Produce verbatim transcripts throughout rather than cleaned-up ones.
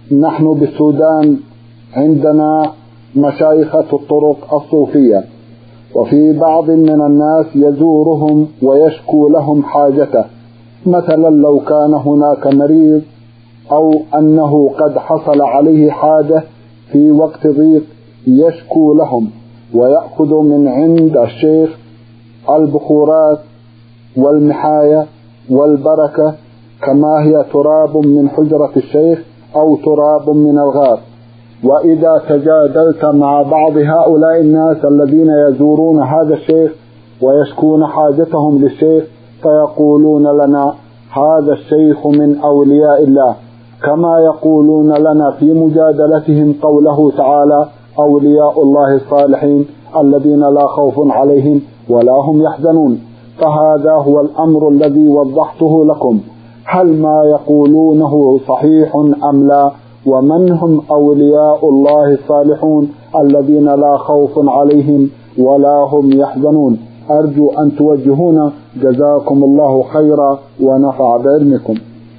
نحن بالسودان عندنا مشايخة الطرق الصوفية، وفي بعض من الناس يزورهم ويشكو لهم حاجته، مثلا لو كان هناك مريض أو أنه قد حصل عليه حاجة في وقت ضيق يشكو لهم، ويأخذ من عند الشيخ البخورات والمحايا والبركة، كما هي تراب من حجرة الشيخ أو تراب من الغار. وإذا تجادلت مع بعض هؤلاء الناس الذين يزورون هذا الشيخ ويشكون حاجتهم للشيخ فيقولون لنا هذا الشيخ من أولياء الله، كما يقولون لنا في مجادلتهم قوله تعالى أولياء الله الصالحين الذين لا خوف عليهم ولا هم يحزنون. فهذا هو الأمر الذي وضحته لكم، هل ما يقولونه صحيح أم لا؟ ومن هم أولياء الله الصالحون الذين لا خوف عليهم ولا هم يحزنون؟ أرجو أن توجهونا، جزاكم الله خيرا ونفع بعلمكم.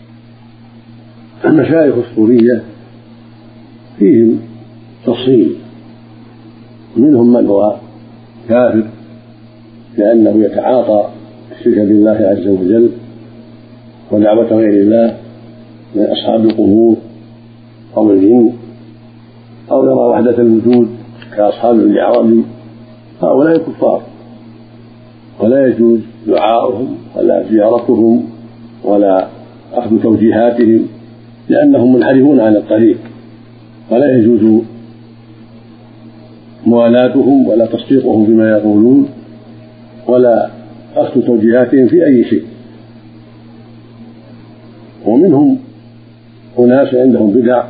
المشايخ الصوفية فيهم تفصيل، منهم من هو كافر لأنه يتعاطى الشرك بالله عز وجل ودعوة غير الله من أصحاب القبور أو الجن أو يرى وحدة الوجود كأصحاب الإعراب، هؤلاء كفار ولا يجوز دعاؤهم ولا زيارتهم ولا أخذ توجيهاتهم، لأنهم منحرفون عن الطريق، ولا يجوز موالاتهم ولا تصديقهم بما يقولون ولا أخذ توجيهاتهم في أي شيء. ومنهم أناس عندهم بدع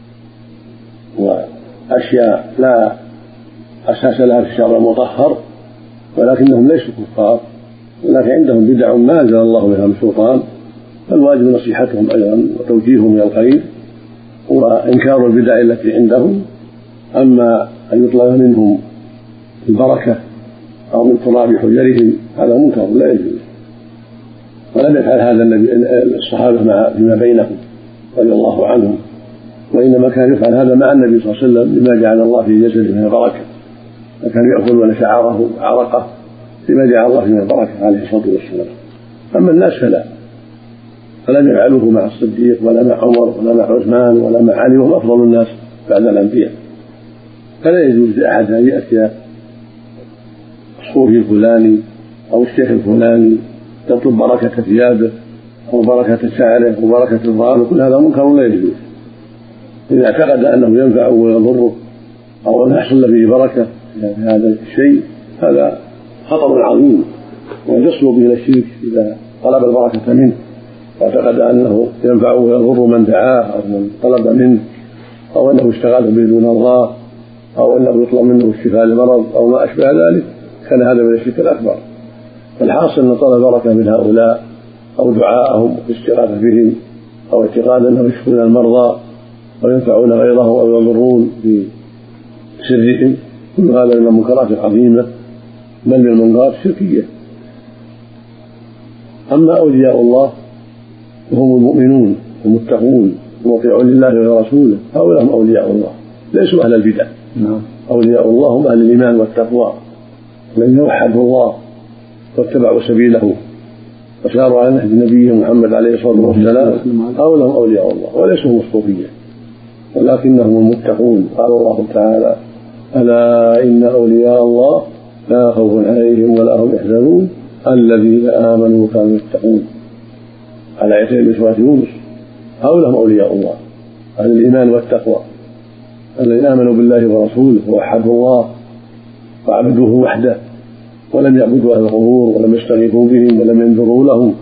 وأشياء لا أساس لها في الشرع المطهر، ولكنهم ليسوا كفار، ولكن عندهم بدع ما أنزل الله بها من سلطان، فالواجب نصيحتهم أيضا وتوجيههم إلى الخير وإنكار البدع التي عندهم. أما أن يطلب منهم البركة أو من تراب حجرهم هذا منكر لا يجوز، ولم يفعل هذا النبي الصحابة فيما بينهم رضي الله عنهم، وإنما كان يفعل هذا مع النبي صلى الله عليه وسلم لما جعل الله في جسده من البركة، فكان يأكلون شعره وعرقه لما جعل الله من البركة عليه الصلاة والسلام. أما الناس فلا، فلم يفعلوه مع الصديق ولا مع عمر ولا مع عثمان ولا مع علي، وهم أفضل الناس بعد الأنبياء. فلا يجوز لأحد أن يأتي الصوفي الفلاني أو الشيخ الفلاني يطلب بركة ثيابه أو بركة شعره أو بركة الظهر، كل هذا منكر لا يجوز. إذا اعتقد أنه ينفعه ويضره أو أن يحصل به بركة في هذا الشيء هذا خطر عظيم، ويصل به إلى الشرك إذا طلب البركة منه واعتقد أنه ينفعه ويضر من دعاه أو من طلب منه، أو أنه اشتغل بدون الله، أو أنه يطلب منه الشفاء لمرض أو ما أشبه ذلك، كان هذا من الشرك الأكبر. فالحاصل أن طلب بركة من هؤلاء أو دعاءهم والاستغاثة بهم أو اعتقاد أنهم يشفون المرضى وينفعون غيرهم أو يضرون بسرهم، كل هذا من المنكرات العظيمة بل من المنكرات الشركية. أما أولياء الله وهم المؤمنون المتقون المطيعون لله ورسوله هؤلاء هم أولياء الله، ليسوا أهل البدع. أولياء الله هم أهل الإيمان والتقوى الذين وحدوا الله واتبعوا سبيله وساروا على نهج نبيه محمد عليه الصلاة والسلام، هؤلاء هم أولياء الله وليسوا هم الصوفية، ولكنهم المتقون. قال الله تعالى ألا إن أولياء الله لا خوف عليهم ولا هم يحزنون الذين آمنوا وكانوا يتقون، على آيتين سورة يونس. هؤلاء هم أولياء الله أهل الإيمان والتقوى الذين آمنوا بالله ورسوله ووحدوا الله وعبدوه وحده ولم يعبدوا أهل القبور ولم يستغيثوا بهم ولم ينذروا لهم،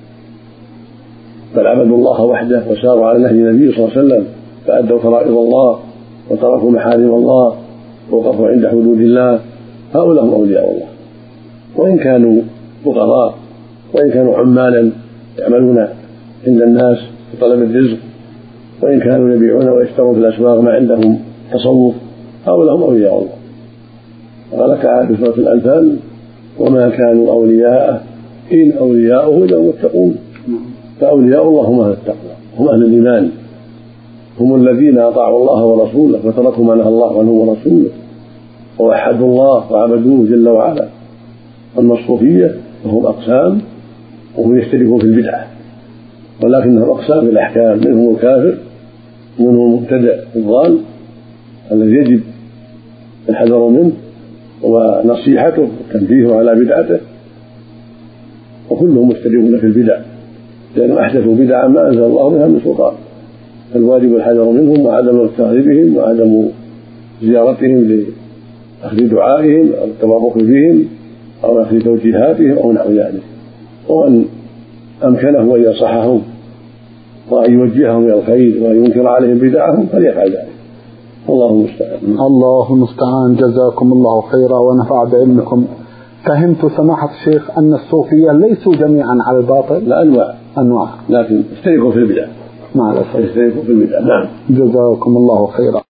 بل عبدوا الله وحده وساروا على نهج النبي صلى الله عليه وسلم فأدوا فرائض الله وتركوا محارم الله ووقفوا عند حدود الله. هؤلاء هم أولياء الله، وإن كانوا فقراء وإن كانوا عمالا يعملون عند الناس في طلب الرزق، وإن كانوا يبيعون ويشترون في الأسواق ما عندهم تصوف، هؤلاء هم أولياء الله. قال تعالى في سورة الأنفال وما كانوا أولياءه إن أولياؤه إلا المتقون. فأولياء الله هم أهل التقوى هم أهل الإيمان هم الذين أطاعوا الله ورسوله وتركوا ما نهى الله عنه ورسوله ووحدوا الله وعبدوه جل وعلا. أما الصوفية فهم أقسام وهم يشتركون في البدعة، ولكنهم أقسام في الأحكام، منهم الكافر ومنهم المبتدع الضال الذي يجب الحذر منه ونصيحته والتنبيه على بدعته، وكلهم مشتركون في البدع لأنهم أحدثوا بدعا ما أنزل الله بها من سلطان، فالواجب الحذر منهم وعدم الاغترار بهم وعدم زيارتهم لأخذ دعائهم أو التبرك بهم أو أخذ توجيهاتهم أو نحو ذلك. ومن أمكنه أن ينصحهم وأن يوجههم إلى الخير وأن ينكر عليهم بدعهم فليفعل ذلك. الله المستعان. الله المستعان. جزاكم الله خيرا ونفع بعلمكم. فهمت سماحة الشيخ أن الصوفية ليسوا جميعا على الباطل؟ لا، أنواع أنواع، لكن اشتركوا في البدع. مع الأسف اشتركوا في البدع. نعم. جزاكم الله خيرا.